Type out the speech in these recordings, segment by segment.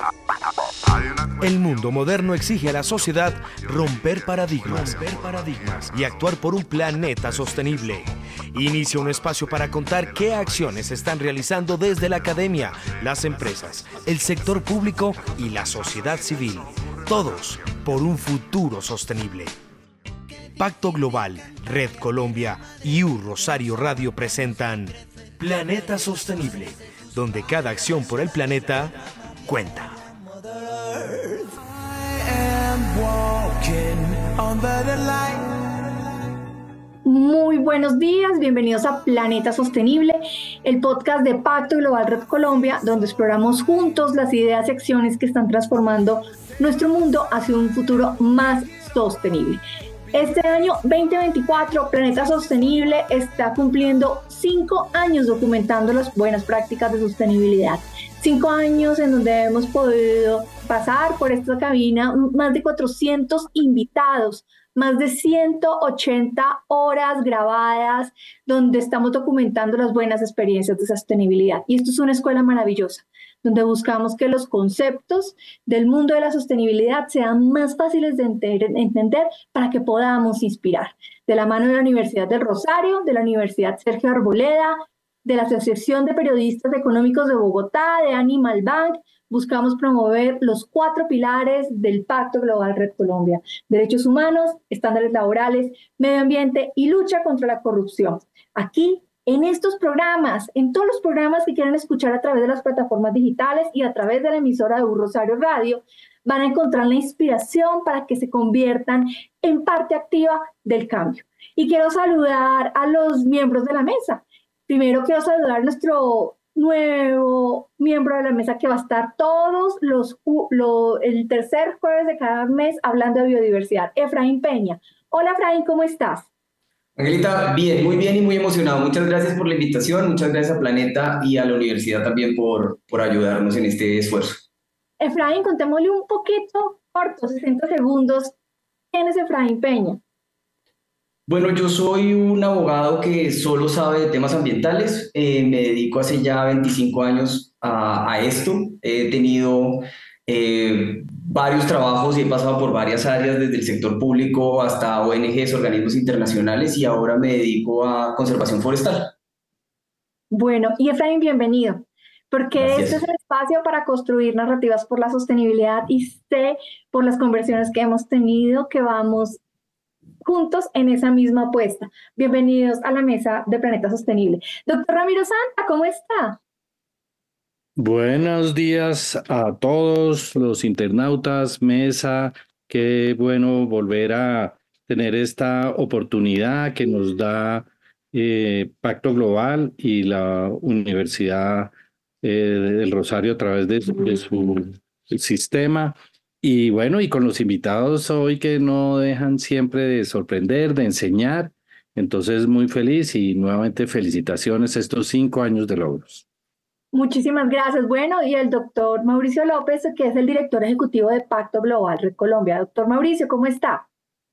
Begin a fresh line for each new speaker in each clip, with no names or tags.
El mundo moderno exige a la sociedad romper paradigmas y actuar por un planeta sostenible. Inicia un espacio para contar qué acciones se están realizando desde la academia, las empresas, el sector público y la sociedad civil. Todos por un futuro sostenible. Pacto Global, Red Colombia y U Rosario Radio presentan Planeta Sostenible, donde cada acción por el planeta cuenta.
Muy buenos días, bienvenidos a Planeta Sostenible, el podcast de Pacto Global Red Colombia, donde exploramos juntos las ideas y acciones que están transformando nuestro mundo hacia un futuro más sostenible. Este año 2024, Planeta Sostenible está cumpliendo 5 años documentando las buenas prácticas de sostenibilidad. 5 años en donde hemos podido pasar por esta cabina más de 400 invitados, más de 180 horas grabadas, donde estamos documentando las buenas experiencias de sostenibilidad. Y esto es una escuela maravillosa, donde buscamos que los conceptos del mundo de la sostenibilidad sean más fáciles de entender para que podamos inspirar. De la mano de la Universidad del Rosario, de la Universidad Sergio Arboleda, de la Asociación de Periodistas Económicos de Bogotá, de Animal Bank, buscamos promover los 4 pilares del Pacto Global Red Colombia: derechos humanos, estándares laborales, medio ambiente y lucha contra la corrupción. Aquí, en estos programas, en todos los programas que quieran escuchar a través de las plataformas digitales y a través de la emisora de U Rosario Radio, van a encontrar la inspiración para que se conviertan en parte activa del cambio. Y quiero saludar a los miembros de la mesa. Primero quiero saludar a nuestro nuevo miembro de la mesa que va a estar todos el tercer jueves de cada mes hablando de biodiversidad, Efraín Peña. Hola Efraín, ¿cómo estás?
Angelita, bien, muy bien y muy emocionado. Muchas gracias por la invitación, muchas gracias a Planeta y a la universidad también por ayudarnos en este esfuerzo.
Efraín, contémosle un poquito, corto, 60 segundos. ¿Quién es Efraín Peña?
Bueno, yo soy un abogado que solo sabe de temas ambientales. Me dedico hace ya 25 años a esto. He tenido varios trabajos y he pasado por varias áreas, desde el sector público hasta ONGs, organismos internacionales, y ahora me dedico a conservación forestal.
Bueno, y Efraín, bienvenido, porque
Gracias.
este es el espacio para construir narrativas por la sostenibilidad y sé por las conversaciones que hemos tenido que vamos juntos en esa misma apuesta. Bienvenidos a la mesa de Planeta Sostenible. Doctor Ramiro Santa, ¿cómo está?
Buenos días a todos los internautas, mesa. Qué bueno volver a tener esta oportunidad que nos da Pacto Global y la Universidad del Rosario a través de su sistema. Y bueno, y con los invitados hoy que no dejan siempre de sorprender, de enseñar. Entonces, muy feliz y nuevamente felicitaciones estos 5 años de logros.
Muchísimas gracias. Bueno, y el doctor Mauricio López, que es el director ejecutivo de Pacto Global Red Colombia. Doctor Mauricio, ¿cómo está?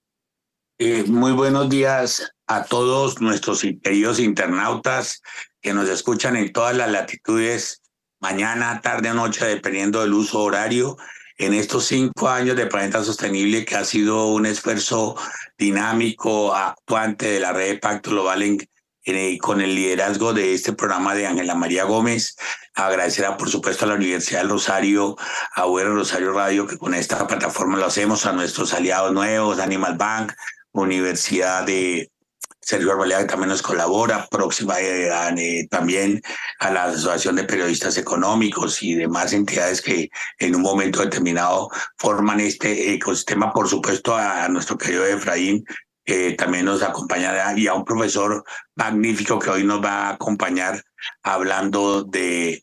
Muy buenos días a todos nuestros queridos internautas que nos escuchan en todas las latitudes, mañana, tarde o noche, dependiendo del uso horario, en estos 5 años de Planeta Sostenible, que ha sido un esfuerzo dinámico, actuante de la red de Pacto Global con el liderazgo de este programa de Ángela María Gómez. Agradecer, por supuesto, a la Universidad del Rosario, a U Rosario Radio, que con esta plataforma lo hacemos, a nuestros aliados nuevos, Animal Bank, Universidad de Sergio Arboleda, que también nos colabora, próxima también a la Asociación de Periodistas Económicos y demás entidades que en un momento determinado forman este ecosistema. Por supuesto, a nuestro querido Efraín, que también nos acompañará, y a un profesor magnífico que hoy nos va a acompañar hablando de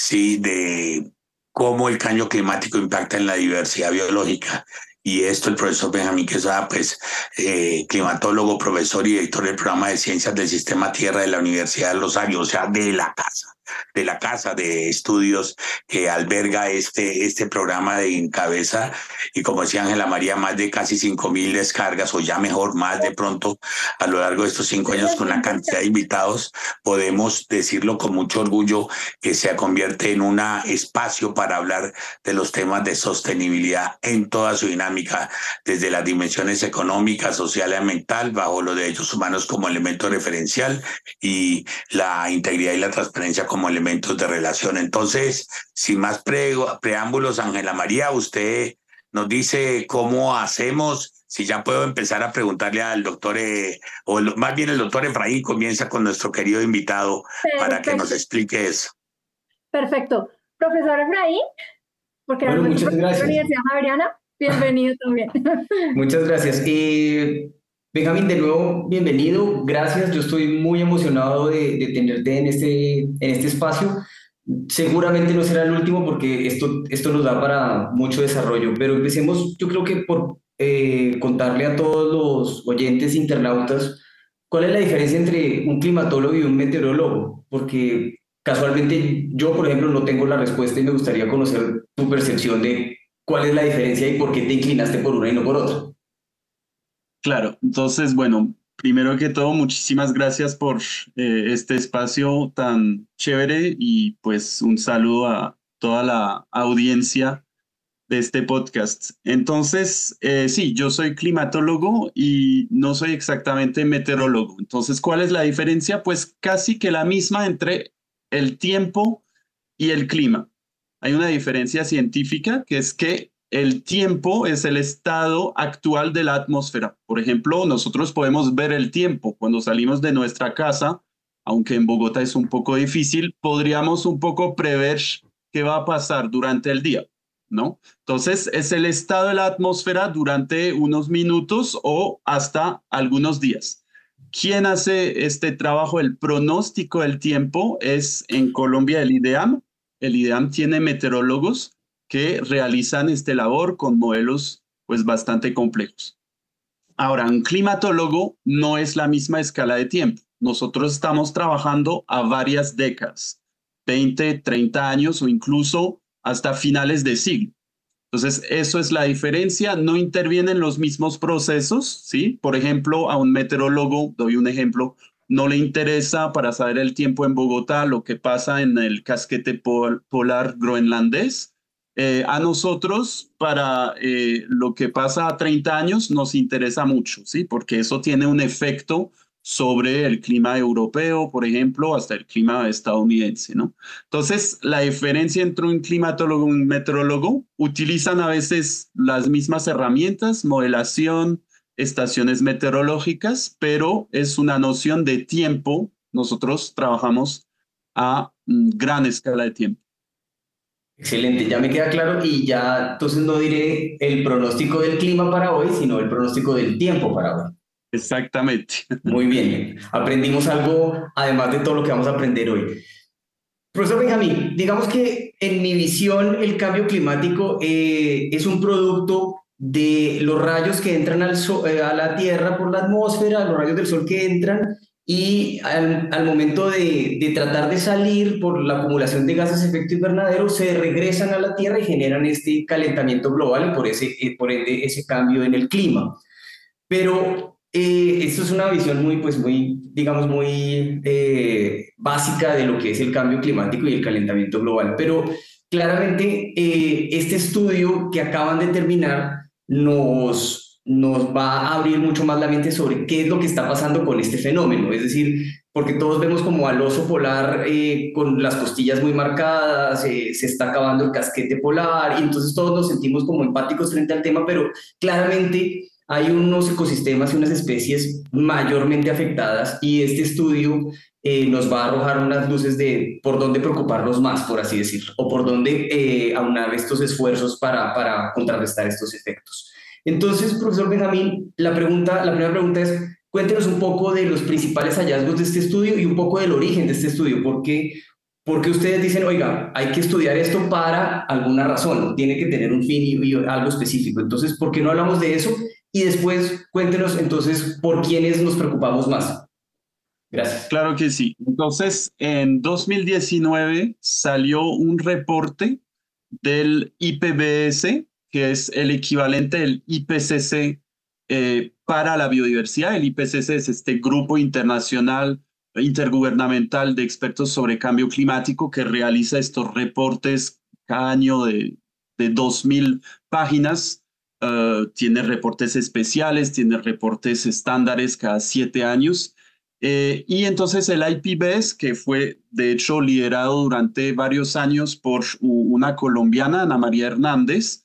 cómo el cambio climático impacta en la diversidad biológica. Y esto el profesor Benjamín Quesada, climatólogo, profesor y director del programa de Ciencias del Sistema Tierra de la Universidad del Rosario, o sea, de la casa. de la casa de estudios que alberga este programa de Encabeza. Y como decía Ángela María, más de casi 5.000 descargas, o ya mejor, más de pronto, a lo largo de estos 5 años, con la cantidad de invitados, podemos decirlo con mucho orgullo, que se convierte en un espacio para hablar de los temas de sostenibilidad en toda su dinámica, desde las dimensiones económicas, social y ambiental, bajo los derechos humanos como elemento referencial y la integridad y la transparencia como elementos de relación. Entonces, sin más preámbulos, Ángela María, usted nos dice cómo hacemos. Si ya puedo empezar a preguntarle al doctor, más bien el doctor Efraín comienza con nuestro querido invitado. Perfecto. Para que nos explique eso.
Perfecto. Profesor Efraín, porque
bueno, muchas gracias.
La Universidad Javeriana, bienvenido también.
Muchas gracias. Benjamín, de nuevo, bienvenido. Gracias. Yo estoy muy emocionado de tenerte en este espacio. Seguramente no será el último porque esto nos da para mucho desarrollo, pero empecemos, yo creo que por contarle a todos los oyentes internautas cuál es la diferencia entre un climatólogo y un meteorólogo, porque casualmente yo, por ejemplo, no tengo la respuesta y me gustaría conocer tu percepción de cuál es la diferencia y por qué te inclinaste por una y no por otra.
Claro, entonces, bueno, primero que todo, muchísimas gracias por este espacio tan chévere y pues un saludo a toda la audiencia de este podcast. Entonces, sí, yo soy climatólogo y no soy exactamente meteorólogo. Entonces, ¿cuál es la diferencia? Pues casi que la misma entre el tiempo y el clima. Hay una diferencia científica que es que el tiempo es el estado actual de la atmósfera. Por ejemplo, nosotros podemos ver el tiempo cuando salimos de nuestra casa, aunque en Bogotá es un poco difícil, podríamos un poco prever qué va a pasar durante el día, ¿no? Entonces, es el estado de la atmósfera durante unos minutos o hasta algunos días. ¿Quién hace este trabajo? El pronóstico del tiempo es en Colombia el IDEAM. El IDEAM tiene meteorólogos que realizan este labor con modelos pues bastante complejos. Ahora, un climatólogo no es la misma escala de tiempo. Nosotros estamos trabajando a varias décadas, 20, 30 años o incluso hasta finales de siglo. Entonces, eso es la diferencia. No intervienen los mismos procesos, ¿sí? Por ejemplo, a un meteorólogo, doy un ejemplo, no le interesa para saber el tiempo en Bogotá lo que pasa en el casquete polar groenlandés. A nosotros, para lo que pasa a 30 años, nos interesa mucho, ¿sí? Porque eso tiene un efecto sobre el clima europeo, por ejemplo, hasta el clima estadounidense, ¿no? Entonces, la diferencia entre un climatólogo y un meteorólogo, utilizan a veces las mismas herramientas, modelación, estaciones meteorológicas, pero es una noción de tiempo. Nosotros trabajamos a gran escala de tiempo.
Excelente, ya me queda claro y ya entonces no diré el pronóstico del clima para hoy, sino el pronóstico del tiempo para hoy.
Exactamente.
Muy bien, aprendimos algo además de todo lo que vamos a aprender hoy. Profesor Benjamín, digamos que en mi visión el cambio climático es un producto de los rayos que entran a la Tierra por la atmósfera, los rayos del Sol que entran y al momento de tratar de salir por la acumulación de gases de efecto invernadero se regresan a la Tierra y generan este calentamiento global y por ende ese cambio en el clima. Pero esto es una visión muy básica de lo que es el cambio climático y el calentamiento global. Pero claramente este estudio que acaban de terminar nos va a abrir mucho más la mente sobre qué es lo que está pasando con este fenómeno. Es decir, porque todos vemos como al oso polar con las costillas muy marcadas, se está acabando el casquete polar, y entonces todos nos sentimos como empáticos frente al tema, pero claramente hay unos ecosistemas y unas especies mayormente afectadas y este estudio nos va a arrojar unas luces de por dónde preocuparnos más, por así decirlo, o por dónde aunar estos esfuerzos para contrarrestar estos efectos. Entonces, profesor Benjamín, la primera pregunta es, cuéntenos un poco de los principales hallazgos de este estudio y un poco del origen de este estudio. ¿Por qué ustedes dicen, oiga, hay que estudiar esto para alguna razón, tiene que tener un fin y algo específico? Entonces, ¿por qué no hablamos de eso? Y después, cuéntenos entonces por quiénes nos preocupamos más. Gracias.
Claro que sí. Entonces, en 2019 salió un reporte del IPBES, que es el equivalente del IPCC para la biodiversidad. El IPCC es este grupo internacional intergubernamental de expertos sobre cambio climático que realiza estos reportes cada año de 2.000 páginas. Tiene reportes especiales, tiene reportes estándares cada 7 años. Y entonces el IPBES, que fue de hecho liderado durante varios años por una colombiana, Ana María Hernández,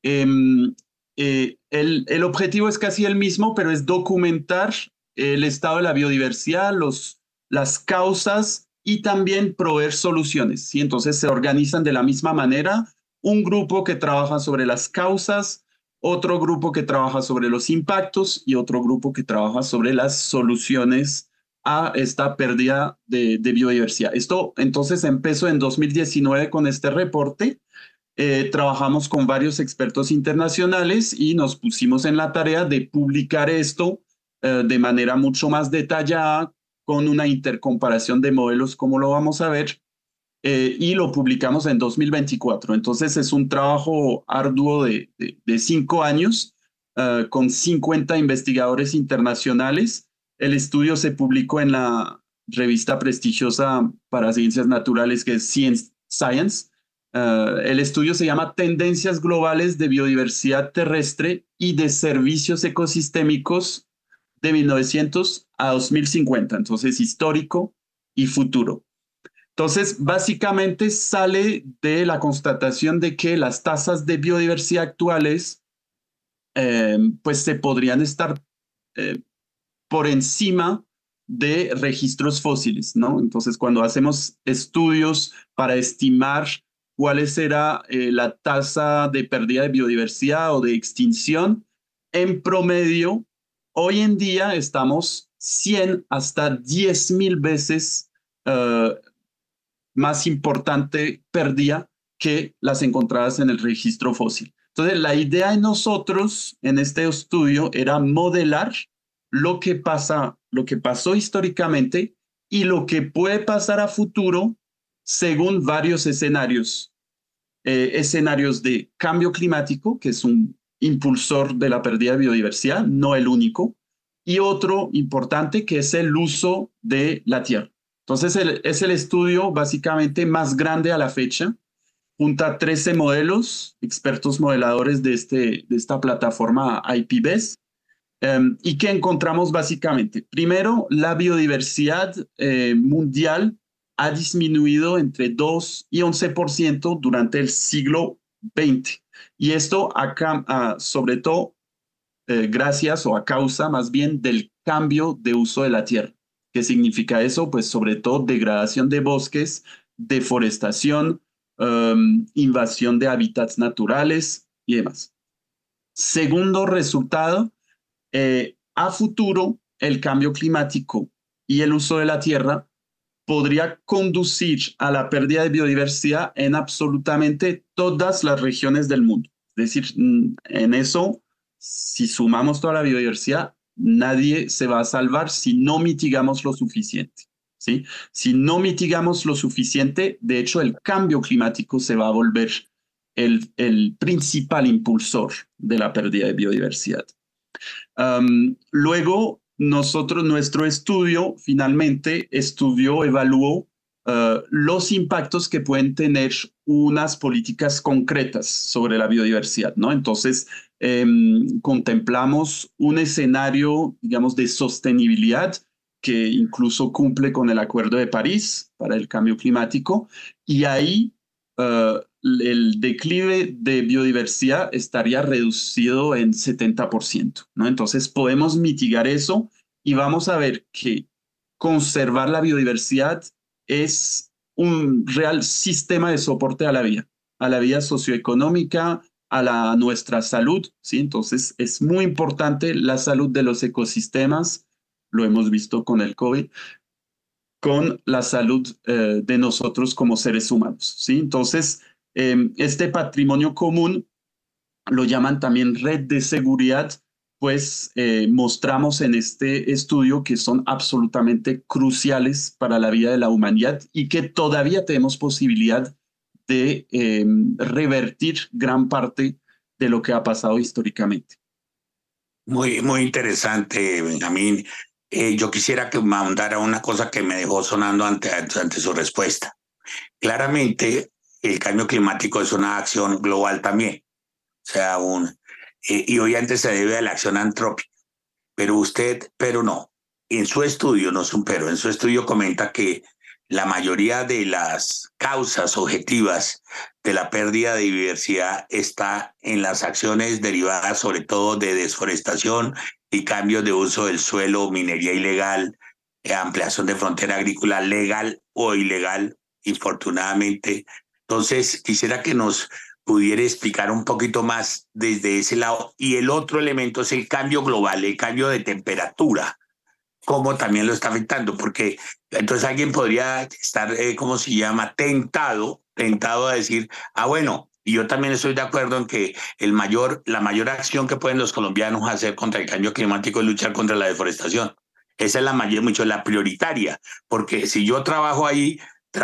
el objetivo es casi el mismo, pero es documentar el estado de la biodiversidad, las causas y también proveer soluciones. ¿Sí? Entonces se organizan de la misma manera, un grupo que trabaja sobre las causas, otro grupo que trabaja sobre los impactos y otro grupo que trabaja sobre las soluciones a esta pérdida de biodiversidad. Esto entonces empezó en 2019 con este reporte. Trabajamos con varios expertos internacionales y nos pusimos en la tarea de publicar esto de manera mucho más detallada, con una intercomparación de modelos, como lo vamos a ver, y lo publicamos en 2024. Entonces es un trabajo arduo de 5 años con 50 investigadores internacionales. El estudio se publicó en la revista prestigiosa para ciencias naturales que es Science. El estudio se llama Tendencias Globales de Biodiversidad Terrestre y de Servicios Ecosistémicos de 1900 a 2050. Entonces, histórico y futuro. Entonces, básicamente sale de la constatación de que las tasas de biodiversidad actuales pues se podrían estar por encima de registros fósiles, ¿no? Entonces, cuando hacemos estudios para estimar cuál será la tasa de pérdida de biodiversidad o de extinción, en promedio, hoy en día estamos 100 hasta 10.000 veces más importante pérdida que las encontradas en el registro fósil. Entonces, la idea de nosotros en este estudio era modelar lo que pasó históricamente y lo que puede pasar a futuro según varios escenarios. Escenarios de cambio climático, que es un impulsor de la pérdida de biodiversidad, no el único, y otro importante que es el uso de la tierra. Entonces es el estudio básicamente más grande a la fecha. Junta 13 modelos, expertos modeladores de esta plataforma IPBES. ¿Y qué encontramos básicamente? Primero, la biodiversidad mundial ha disminuido entre 2 y 11% durante el siglo XX. Y esto sobre todo gracias o a causa más bien del cambio de uso de la tierra. ¿Qué significa eso? Pues sobre todo degradación de bosques, deforestación, invasión de hábitats naturales y demás. Segundo resultado, a futuro el cambio climático y el uso de la tierra podría conducir a la pérdida de biodiversidad en absolutamente todas las regiones del mundo. Es decir, en eso, si sumamos toda la biodiversidad, nadie se va a salvar si no mitigamos lo suficiente, ¿sí? Si no mitigamos lo suficiente, de hecho, el cambio climático se va a volver el principal impulsor de la pérdida de biodiversidad. Luego, nuestro estudio finalmente evaluó los impactos que pueden tener unas políticas concretas sobre la biodiversidad, ¿no? Entonces, contemplamos un escenario, digamos, de sostenibilidad que incluso cumple con el Acuerdo de París para el cambio climático, y ahí el declive de biodiversidad estaría reducido en 70%, ¿no? Entonces podemos mitigar eso y vamos a ver que conservar la biodiversidad es un real sistema de soporte a la vida socioeconómica, a nuestra salud, ¿sí? Entonces es muy importante la salud de los ecosistemas, lo hemos visto con el COVID, con la salud de nosotros como seres humanos, ¿sí? Entonces, este patrimonio común lo llaman también red de seguridad pues mostramos en este estudio que son absolutamente cruciales para la vida de la humanidad y que todavía tenemos posibilidad de revertir gran parte de lo que ha pasado históricamente.
Muy interesante, Benjamín. Yo quisiera que me mandara una cosa que me dejó sonando ante su respuesta. Claramente, el cambio climático es una acción global también, o sea, y obviamente se debe a la acción antrópica, pero no, en su estudio, no es un pero, en su estudio comenta que la mayoría de las causas objetivas de la pérdida de biodiversidad está en las acciones derivadas sobre todo de deforestación y cambios de uso del suelo, minería ilegal, ampliación de frontera agrícola legal o ilegal, infortunadamente. Entonces, quisiera que nos pudiera explicar un poquito más desde ese lado. Y el otro elemento es el cambio global, el cambio de temperatura, cómo también lo está afectando, porque entonces alguien podría estar, ¿cómo se llama?, tentado a decir, bueno, y yo también estoy de acuerdo en que la mayor acción que pueden los colombianos hacer contra el cambio climático es luchar contra la deforestación. Esa es la prioritaria, porque si yo trabajo ahí,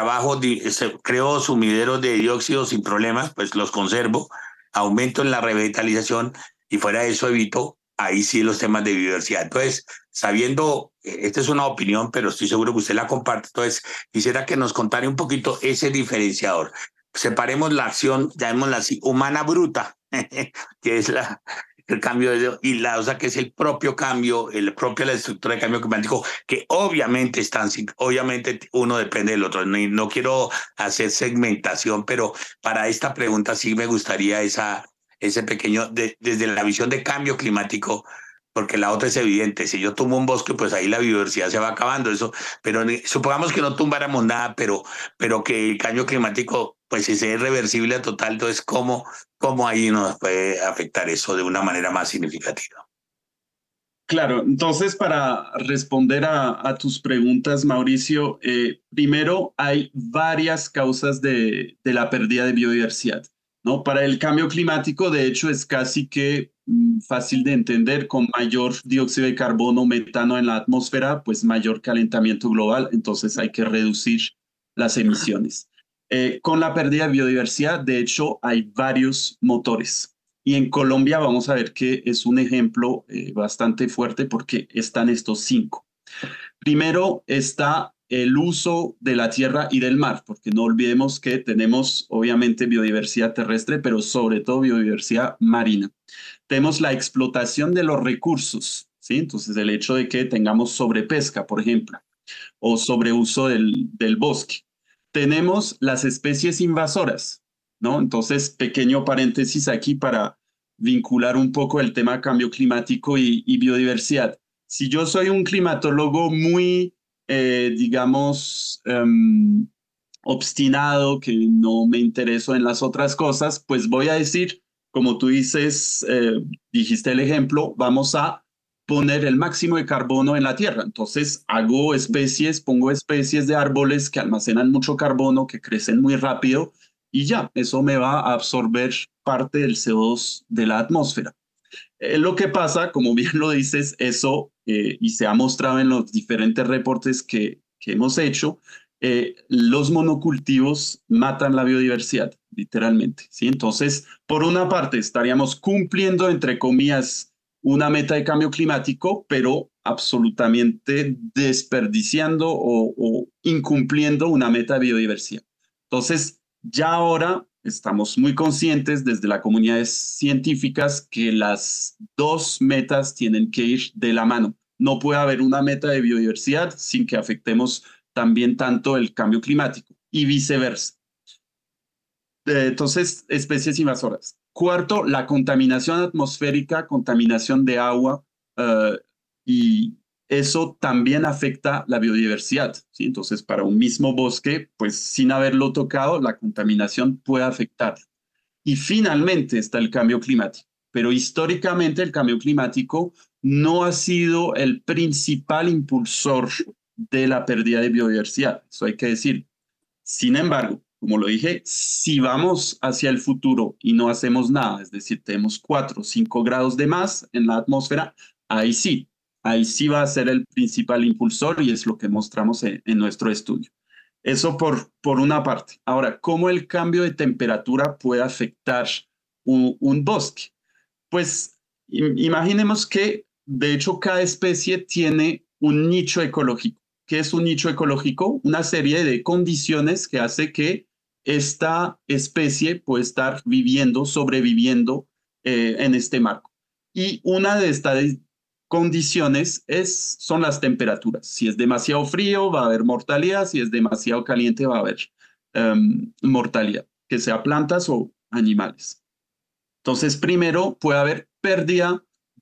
creo sumideros de dióxido sin problemas, pues los conservo, aumento en la revitalización y fuera de eso evito ahí sí los temas de biodiversidad. Entonces, sabiendo, esta es una opinión, pero estoy seguro que usted la comparte, entonces quisiera que nos contara un poquito ese diferenciador. Separemos la acción, llamémosla así, humana bruta, que es el cambio y la que es el propio cambio, la estructura de cambio climático, que obviamente obviamente uno depende del otro. No quiero hacer segmentación, pero para esta pregunta sí me gustaría ese pequeño, desde la visión de cambio climático, porque la otra es evidente. Si yo tumbo un bosque, pues ahí la biodiversidad se va acabando. Pero supongamos que no tumbáramos nada, pero que el cambio climático, pues si es reversible a total, entonces ¿cómo ahí nos puede afectar eso de una manera más significativa?
Claro, entonces para responder a tus preguntas, Mauricio, primero hay varias causas de la pérdida de biodiversidad, ¿no? Para el cambio climático, de hecho, es casi que fácil de entender, con mayor dióxido de carbono, metano en la atmósfera, pues mayor calentamiento global, entonces hay que reducir las emisiones. Con la pérdida de biodiversidad, de hecho, hay varios motores. Y en Colombia vamos a ver que es un ejemplo bastante fuerte porque están estos 5. Primero está el uso de la tierra y del mar, porque no olvidemos que tenemos obviamente biodiversidad terrestre, pero sobre todo biodiversidad marina. Tenemos la explotación de los recursos, ¿sí? Entonces el hecho de que tengamos sobrepesca, por ejemplo, o sobreuso del bosque. Tenemos las especies invasoras, ¿no? Entonces, pequeño paréntesis aquí para vincular un poco el tema cambio climático y biodiversidad. Si yo soy un climatólogo muy, digamos, obstinado, que no me intereso en las otras cosas, pues voy a decir, como tú dices, dijiste el ejemplo, vamos a poner el máximo de carbono en la tierra. Entonces pongo especies de árboles que almacenan mucho carbono, que crecen muy rápido y ya, eso me va a absorber parte del CO2 de la atmósfera. Lo que pasa, como bien lo dices, eso, y se ha mostrado en los diferentes reportes que hemos hecho, los monocultivos matan la biodiversidad, literalmente, ¿sí? Entonces, por una parte, estaríamos cumpliendo, entre comillas, una meta de cambio climático, pero absolutamente desperdiciando o incumpliendo una meta de biodiversidad. Entonces, ya ahora estamos muy conscientes desde las comunidades científicas que las dos metas tienen que ir de la mano. No puede haber una meta de biodiversidad sin que afectemos también tanto el cambio climático y viceversa. Entonces, especies invasoras. Cuarto, la contaminación atmosférica, contaminación de agua, y eso también afecta la biodiversidad, ¿sí? Entonces, para un mismo bosque, pues sin haberlo tocado, la contaminación puede afectar. Y finalmente está el cambio climático. Pero históricamente el cambio climático no ha sido el principal impulsor de la pérdida de biodiversidad, eso hay que decir. Sin embargo, como lo dije, si vamos hacia el futuro y no hacemos nada, es decir, tenemos 4 o 5 grados de más en la atmósfera, ahí sí va a ser el principal impulsor y es lo que mostramos en nuestro estudio. Eso por una parte. Ahora, ¿cómo el cambio de temperatura puede afectar un bosque? Pues imaginemos que, de hecho, cada especie tiene un nicho ecológico. ¿Qué es un nicho ecológico? Una serie de condiciones que hace que esta especie pueda estar viviendo, sobreviviendo en este marco. Y una de estas condiciones son las temperaturas. Si es demasiado frío, va a haber mortalidad. Si es demasiado caliente, va a haber mortalidad, que sea plantas o animales. Entonces, primero puede haber pérdida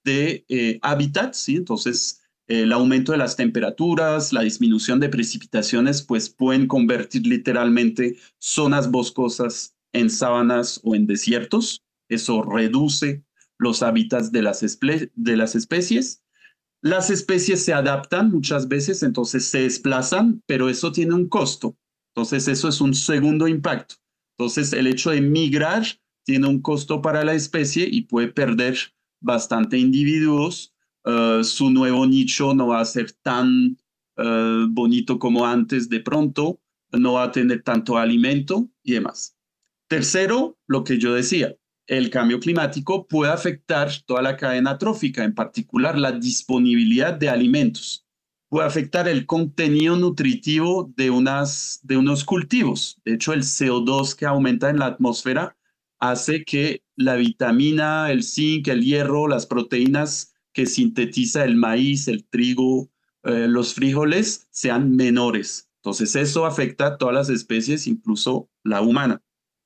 de hábitats, ¿sí? Entonces, el aumento de las temperaturas, la disminución de precipitaciones, pues pueden convertir literalmente zonas boscosas en sabanas o en desiertos. Eso reduce los hábitats de las especies. Las especies se adaptan muchas veces, entonces se desplazan, pero eso tiene un costo. Entonces, eso es un segundo impacto. Entonces, el hecho de migrar tiene un costo para la especie y puede perder bastante individuos. Su nuevo nicho no va a ser tan bonito como antes de pronto, no va a tener tanto alimento y demás. Tercero, lo que yo decía, el cambio climático puede afectar toda la cadena trófica, en particular la disponibilidad de alimentos. Puede afectar el contenido nutritivo de unos cultivos. De hecho, el CO2 que aumenta en la atmósfera hace que la vitamina, el zinc, el hierro, las proteínas que sintetiza el maíz, el trigo, los frijoles sean menores. Entonces eso afecta a todas las especies, incluso la humana.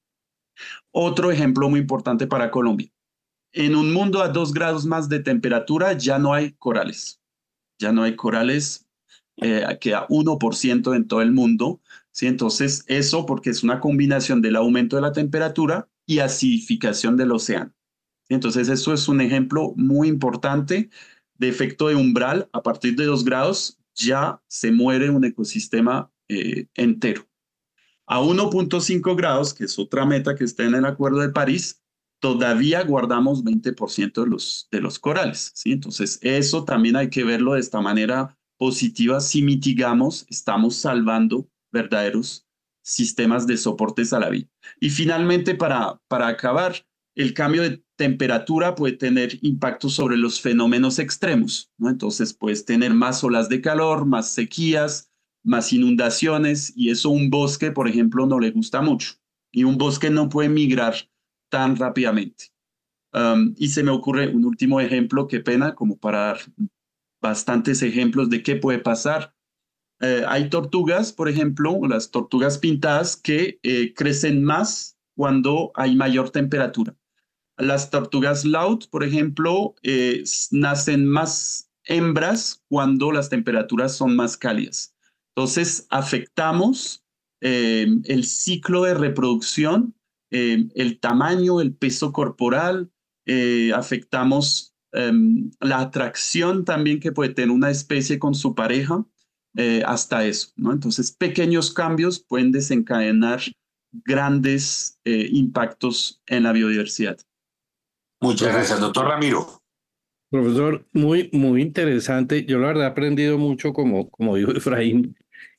Otro ejemplo muy importante para Colombia. En un mundo a 2 grados más de temperatura ya no hay corales. Ya no hay corales, queda 1% en todo el mundo. ¿Sí? Entonces eso porque es una combinación del aumento de la temperatura y acidificación del océano. Entonces, eso es un ejemplo muy importante de efecto de umbral. A partir de 2 grados ya se muere un ecosistema entero. A 1.5 grados, que es otra meta que está en el Acuerdo de París, todavía guardamos 20% de los corales. ¿Sí? Entonces, eso también hay que verlo de esta manera positiva. Si mitigamos, estamos salvando verdaderos sistemas de soportes a la vida. Y finalmente, para acabar, el cambio de temperatura puede tener impactos sobre los fenómenos extremos, ¿no? Entonces, puedes tener más olas de calor, más sequías, más inundaciones, y eso un bosque, por ejemplo, no le gusta mucho. Y un bosque no puede migrar tan rápidamente. Y se me ocurre un último ejemplo, qué pena, como para dar bastantes ejemplos de qué puede pasar. Hay tortugas, por ejemplo, las tortugas pintadas que crecen más cuando hay mayor temperatura. Las tortugas laúd, por ejemplo, nacen más hembras cuando las temperaturas son más cálidas. Entonces, afectamos el ciclo de reproducción, el tamaño, el peso corporal, afectamos la atracción también que puede tener una especie con su pareja. Hasta eso, ¿no? Entonces, pequeños cambios pueden desencadenar grandes impactos en la biodiversidad.
Muchas gracias, doctor Ramiro.
Profesor, muy, muy interesante. Yo la verdad he aprendido mucho, como dijo Efraín,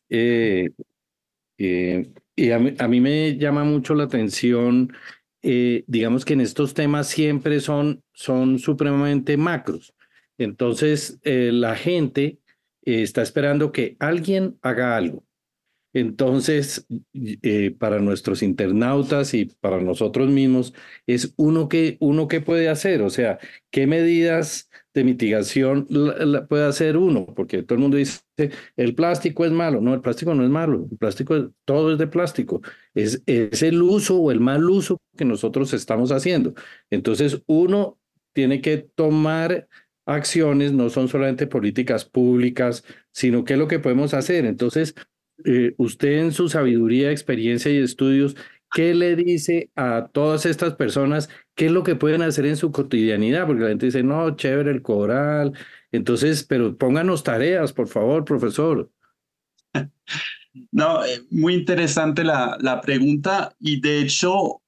y a mí me llama mucho la atención, digamos que en estos temas siempre son supremamente macros. Entonces, la gente está esperando que alguien haga algo. Entonces, para nuestros internautas y para nosotros mismos, es uno que puede hacer, o sea, ¿qué medidas de mitigación puede hacer uno? Porque todo el mundo dice, el plástico es malo. No, el plástico no es malo, todo es de plástico. Es el uso o el mal uso que nosotros estamos haciendo. Entonces, uno tiene que tomar acciones, no son solamente políticas públicas, sino qué es lo que podemos hacer. Entonces, usted en su sabiduría, experiencia y estudios, ¿qué le dice a todas estas personas? ¿Qué es lo que pueden hacer en su cotidianidad? Porque la gente dice, no, chévere el coral. Entonces, pero pónganos tareas, por favor, profesor.
No, muy interesante la pregunta y de hecho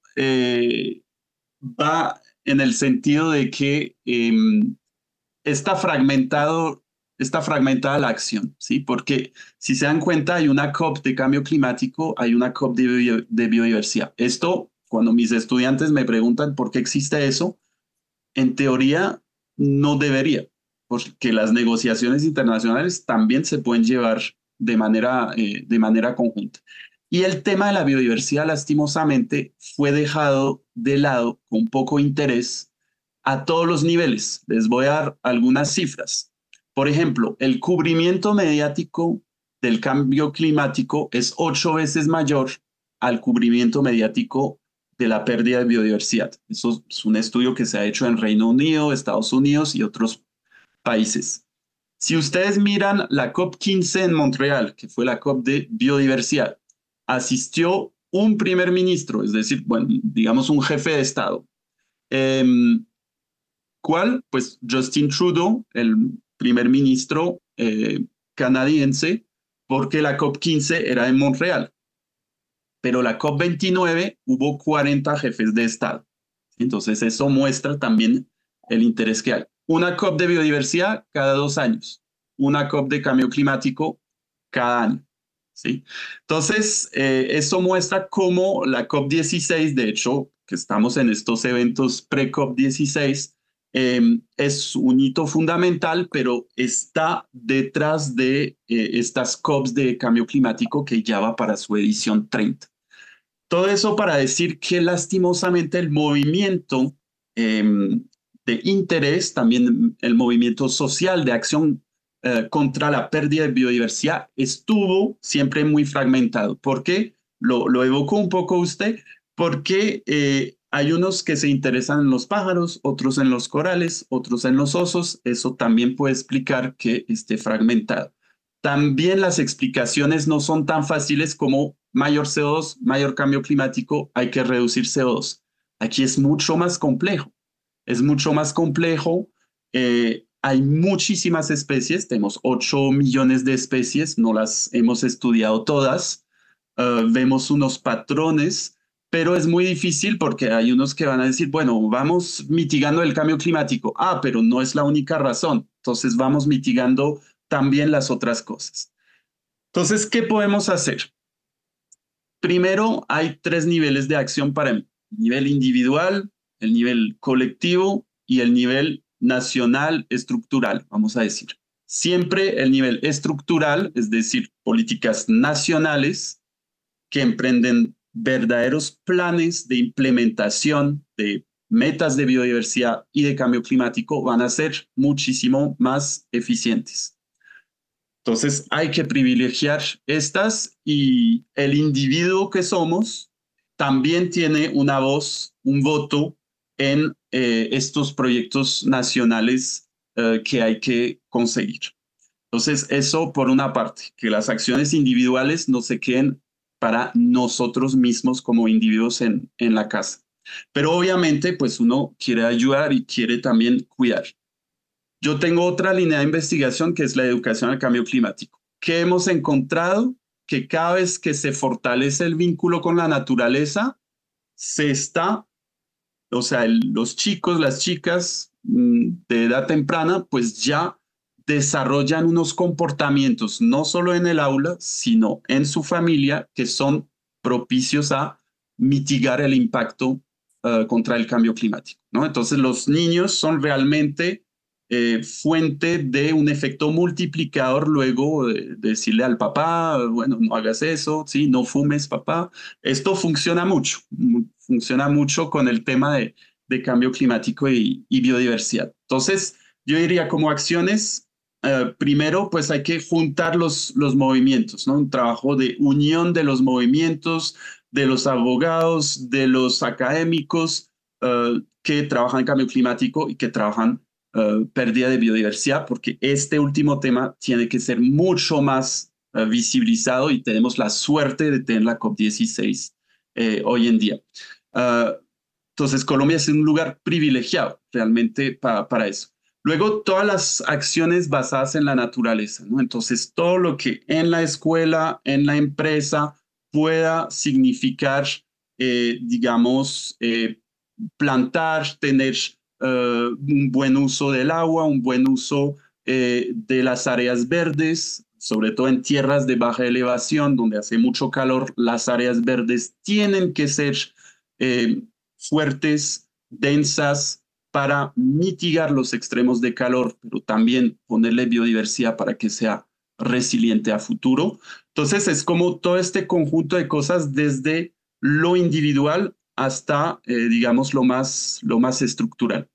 va en el sentido de que está fragmentada la acción, ¿sí? Porque si se dan cuenta, hay una COP de cambio climático, hay una COP de biodiversidad. Esto, cuando mis estudiantes me preguntan por qué existe eso, en teoría no debería, porque las negociaciones internacionales también se pueden llevar de manera conjunta. Y el tema de la biodiversidad, lastimosamente, fue dejado de lado con poco interés a todos los niveles. Les voy a dar algunas cifras. Por ejemplo, el cubrimiento mediático del cambio climático es 8 veces mayor al cubrimiento mediático de la pérdida de biodiversidad. Eso es un estudio que se ha hecho en Reino Unido, Estados Unidos y otros países. Si ustedes miran la COP15 en Montreal, que fue la COP de biodiversidad, asistió un primer ministro, es decir, bueno, digamos un jefe de Estado. ¿Cuál? Pues Justin Trudeau, el primer ministro canadiense, porque la COP15 era en Montreal. Pero la COP29 hubo 40 jefes de Estado. Entonces eso muestra también el interés que hay. Una COP de biodiversidad cada 2 años. Una COP de cambio climático cada año. ¿Sí? Entonces eso muestra cómo la COP16, de hecho, que estamos en estos eventos pre-COP16, es un hito fundamental, pero está detrás de estas COPs de cambio climático que ya va para su edición 30. Todo eso para decir que lastimosamente el movimiento de interés, también el movimiento social de acción contra la pérdida de biodiversidad estuvo siempre muy fragmentado. ¿Por qué? Lo evocó un poco usted, porque hay unos que se interesan en los pájaros, otros en los corales, otros en los osos. Eso también puede explicar que esté fragmentado. También las explicaciones no son tan fáciles como mayor CO2, mayor cambio climático, hay que reducir CO2. Aquí es mucho más complejo. Es mucho más complejo. Hay muchísimas especies, tenemos 8 millones de especies, no las hemos estudiado todas. Vemos unos patrones, pero es muy difícil porque hay unos que van a decir, bueno, vamos mitigando el cambio climático. Pero no es la única razón. Entonces vamos mitigando también las otras cosas. Entonces, ¿qué podemos hacer? Primero, hay 3 niveles de acción para mí. El nivel individual, el nivel colectivo y el nivel nacional estructural, vamos a decir. Siempre el nivel estructural, es decir, políticas nacionales que emprenden verdaderos planes de implementación de metas de biodiversidad y de cambio climático, van a ser muchísimo más eficientes. Entonces hay que privilegiar estas y el individuo que somos también tiene una voz, un voto en estos proyectos nacionales que hay que conseguir. Entonces eso por una parte, que las acciones individuales no se queden para nosotros mismos como individuos en la casa. Pero obviamente pues uno quiere ayudar y quiere también cuidar. Yo tengo otra línea de investigación que es la educación al cambio climático. ¿Qué hemos encontrado? Que cada vez que se fortalece el vínculo con la naturaleza, los chicos, las chicas de edad temprana, pues ya desarrollan unos comportamientos, no solo en el aula, sino en su familia, que son propicios a mitigar el impacto contra el cambio climático, ¿no? Entonces los niños son realmente fuente de un efecto multiplicador luego de decirle al papá, bueno, no hagas eso, ¿sí? No fumes, papá. Esto funciona mucho con el tema de cambio climático y biodiversidad. Entonces, yo diría como acciones, primero, pues hay que juntar los movimientos, ¿no? Un trabajo de unión de los movimientos, de los abogados, de los académicos que trabajan en cambio climático y que trabajan pérdida de biodiversidad, porque este último tema tiene que ser mucho más visibilizado y tenemos la suerte de tener la COP16 hoy en día. Entonces, Colombia es un lugar privilegiado realmente para eso. Luego, todas las acciones basadas en la naturaleza, ¿no? Entonces, todo lo que en la escuela, en la empresa, pueda significar, digamos, plantar, tener un buen uso del agua, un buen uso de las áreas verdes, sobre todo en tierras de baja elevación, donde hace mucho calor, las áreas verdes tienen que ser fuertes, densas, para mitigar los extremos de calor, pero también ponerle biodiversidad para que sea resiliente a futuro. Entonces es como todo este conjunto de cosas desde lo individual hasta, digamos, lo más estructural.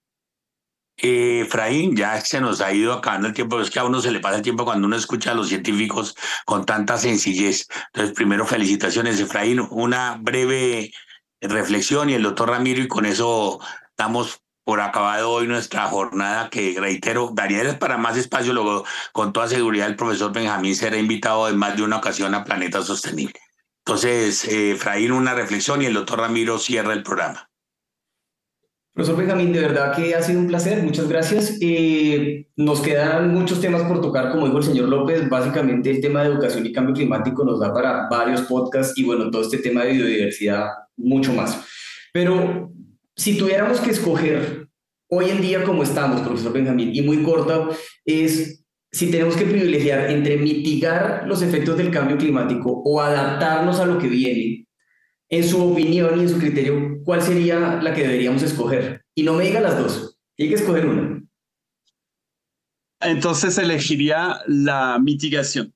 Efraín, ya se nos ha ido acabando el tiempo, es que a uno se le pasa el tiempo cuando uno escucha a los científicos con tanta sencillez. Entonces, primero, felicitaciones, Efraín, una breve reflexión y el doctor Ramiro, y con eso damos por acabado hoy nuestra jornada, que reitero, Daniel, es para más espacio, luego con toda seguridad el profesor Benjamín será invitado en más de una ocasión a Planeta Sostenible. Entonces, Efraín, una reflexión y el doctor Ramiro cierra el programa.
Profesor Benjamín, de verdad que ha sido un placer, muchas gracias. Nos quedan muchos temas por tocar, como dijo el señor López, básicamente el tema de educación y cambio climático nos da para varios podcasts y bueno, todo este tema de biodiversidad, mucho más. Pero si tuviéramos que escoger hoy en día como estamos, profesor Benjamín, y muy corta, es si tenemos que privilegiar entre mitigar los efectos del cambio climático o adaptarnos a lo que viene. En su opinión y en su criterio, ¿cuál sería la que deberíamos escoger? Y no me diga las dos, hay que escoger una.
Entonces elegiría la mitigación,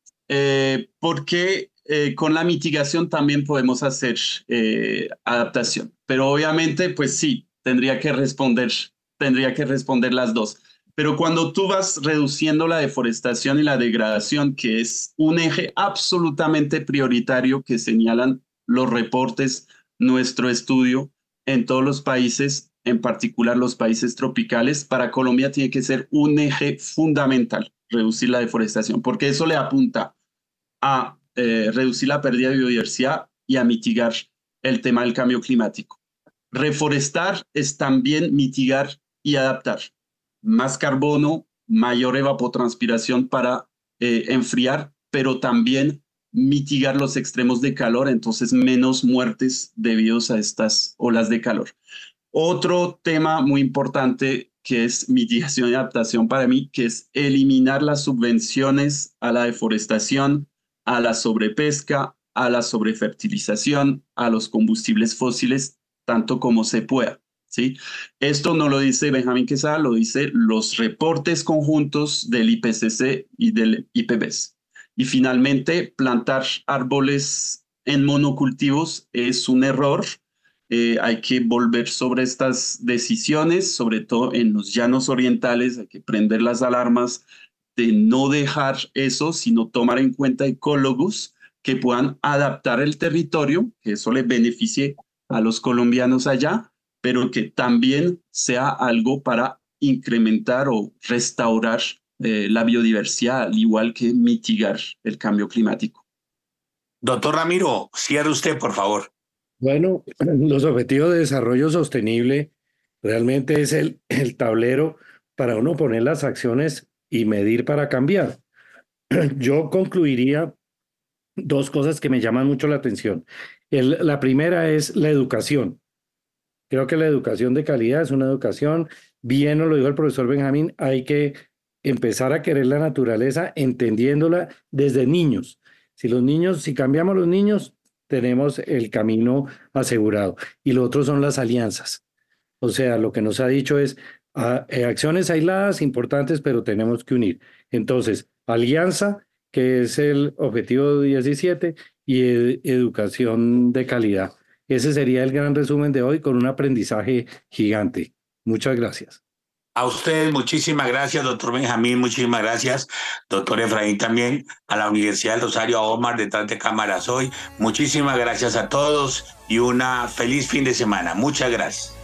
porque con la mitigación también podemos hacer adaptación. Pero obviamente, pues sí, tendría que responder las dos. Pero cuando tú vas reduciendo la deforestación y la degradación, que es un eje absolutamente prioritario que señalan los reportes, nuestro estudio en todos los países, en particular los países tropicales, para Colombia tiene que ser un eje fundamental, reducir la deforestación, porque eso le apunta a reducir la pérdida de biodiversidad y a mitigar el tema del cambio climático. Reforestar es también mitigar y adaptar. Más carbono, mayor evapotranspiración para enfriar, pero también mitigar los extremos de calor, entonces menos muertes debidos a estas olas de calor. Otro tema muy importante que es mitigación y adaptación para mí, que es eliminar las subvenciones a la deforestación, a la sobrepesca, a la sobrefertilización, a los combustibles fósiles, tanto como se pueda, ¿sí? Esto no lo dice Benjamín Quesada, lo dice los reportes conjuntos del IPCC y del IPBES. Y finalmente, plantar árboles en monocultivos es un error. Hay que volver sobre estas decisiones, sobre todo en los llanos orientales, hay que prender las alarmas de no dejar eso, sino tomar en cuenta ecólogos que puedan adaptar el territorio, que eso le beneficie a los colombianos allá, pero que también sea algo para incrementar o restaurar la biodiversidad, al igual que mitigar el cambio climático.
Doctor Ramiro, cierre usted, por favor.
Bueno, los objetivos de desarrollo sostenible realmente es el tablero para uno poner las acciones y medir para cambiar. Yo concluiría dos cosas que me llaman mucho la atención. La primera es la educación. Creo que la educación de calidad es una educación, bien nos lo dijo el profesor Benjamín, hay que empezar a querer la naturaleza entendiéndola desde niños. Si cambiamos los niños, tenemos el camino asegurado. Y lo otro son las alianzas. O sea, lo que nos ha dicho es acciones aisladas importantes, pero tenemos que unir. Entonces, alianza, que es el objetivo 17, y educación de calidad. Ese sería el gran resumen de hoy con un aprendizaje gigante. Muchas gracias.
A ustedes, muchísimas gracias, doctor Benjamín, muchísimas gracias, doctor Efraín también, a la Universidad del Rosario, a Omar detrás de cámaras hoy. Muchísimas gracias a todos y una feliz fin de semana. Muchas gracias.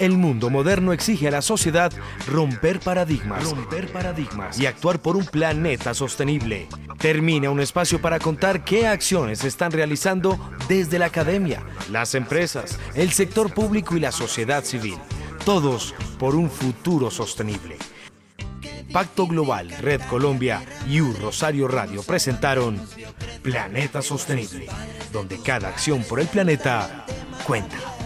El mundo moderno exige a la sociedad romper paradigmas y actuar por un planeta sostenible. Termina un espacio para contar qué acciones se están realizando desde la academia, las empresas, el sector público y la sociedad civil. Todos por un futuro sostenible. Pacto Global, Red Colombia y Rosario Radio presentaron Planeta Sostenible, donde cada acción por el planeta cuenta.